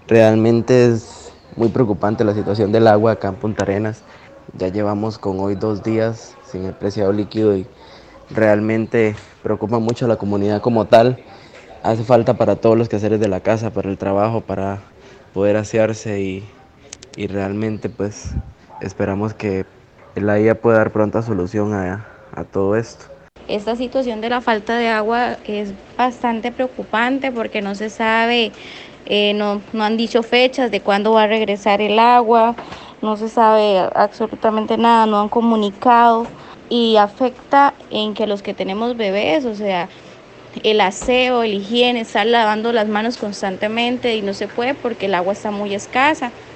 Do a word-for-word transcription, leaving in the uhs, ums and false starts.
Realmente es muy preocupante la situación del agua acá en Punta Arenas. Ya llevamos con hoy dos días sin el preciado líquido y realmente preocupa mucho a la comunidad como tal. Hace falta para todos los quehaceres de la casa, para el trabajo, para poder asearse y, y realmente pues esperamos que la I A pueda dar pronta solución a, a todo esto. Esta situación de la falta de agua es bastante preocupante porque no se sabe, eh, no, no han dicho fechas de cuándo va a regresar el agua, no se sabe absolutamente nada, no han comunicado y afecta en que los que tenemos bebés, o sea, el aseo, el higiene, estar lavando las manos constantemente y no se puede porque el agua está muy escasa.